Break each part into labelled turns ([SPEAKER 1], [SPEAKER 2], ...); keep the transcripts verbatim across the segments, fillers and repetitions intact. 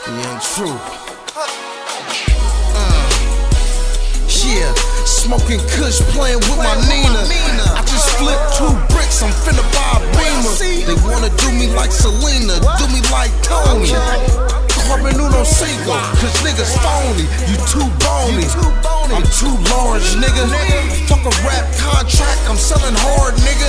[SPEAKER 1] Young True. Uh, yeah, smoking kush, playing with my Nina. I just flipped two bricks, I'm finna buy a Beamer. They wanna do me like Selena, do me like Tony. Carbon Uno Cinco, cause niggas phony. You too bony, I'm too large, nigga. Fuck a rap contract, I'm selling hard, nigga.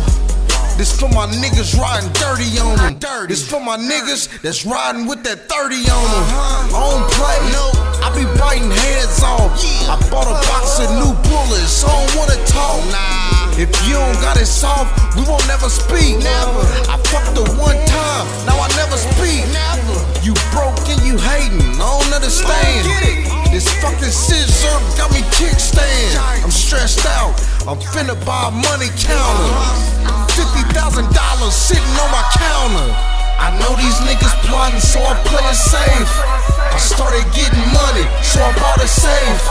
[SPEAKER 1] This for my niggas riding dirty on them. This for my niggas that's riding with that thirty on them. I don't play, no, I be biting heads off. I bought a box of new bullets, I don't wanna talk. Nah, if you don't got it soft, we won't never speak. Never. I fucked the one time, now I never speak. Never. You broke and you hating, I don't understand. This fucking scissor got me kickstand. I'm stressed out, I'm finna buy a money counter. fifty thousand dollars sitting on my counter. I know these niggas plotting, so I play it safe. I started getting money, so I bought a safe.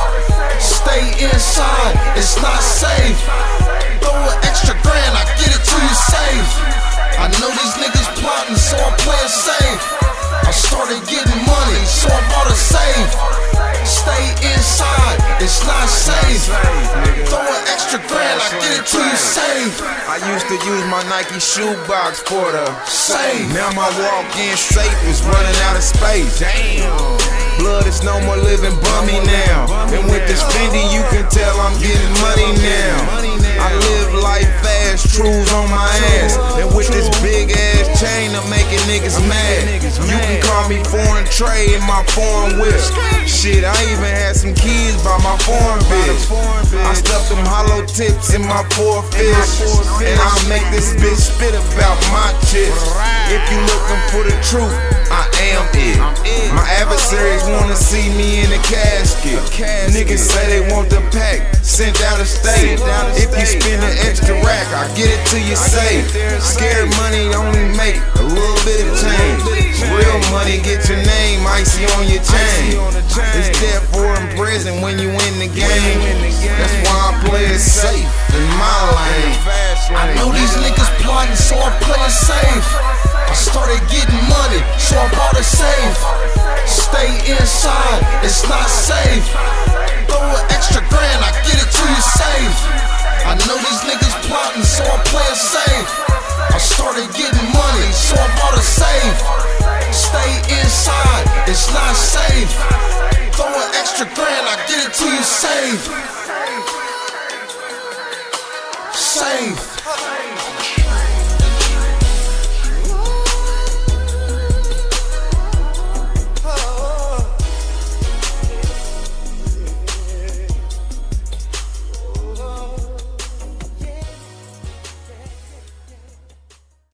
[SPEAKER 1] Stay inside, it's not safe. Throw an extra grand, I get it to you safe. I know these niggas plotting, so I play it safe. I started getting money, so I bought a safe. Stay inside, it's not safe. Throw an extra grand, I get it to you safe.
[SPEAKER 2] I used to use my Nike shoebox for the
[SPEAKER 1] safe.
[SPEAKER 2] Now my walk-in safe is running out of space. Damn. Blood is no more living bummy now. And with this Fendi, you can tell I'm getting money now. I live life fast, trues on my ass. And with this big ass chain, I'm making niggas mad. You can call me foreign tray in my foreign whip. Shit, I even had some kids by my foreign bitch. I stuffed them hollow tips in my four fish. And I'll make this bitch spit about my chips. If you looking for the truth, I am it. My adversaries wanna see me in a casket. Niggas say they want the pack, sent out of state. If you spend an extra rack, I get it to you safe. Scared money only make a little bit of change. Real money get your name icy on your chain. It's death or in prison when you win the game. That's why I play it safe in my lane.
[SPEAKER 1] I know these niggas plotting, so I play it safe. I started getting money, so I bought a safe. Stay inside, it's not safe. Throw an extra grand, I get it to you safe. I know these niggas plotting, so I play it safe. I started getting money, so I bought a safe. Stay inside, it's not safe. Throw an extra grand, I get it to you safe.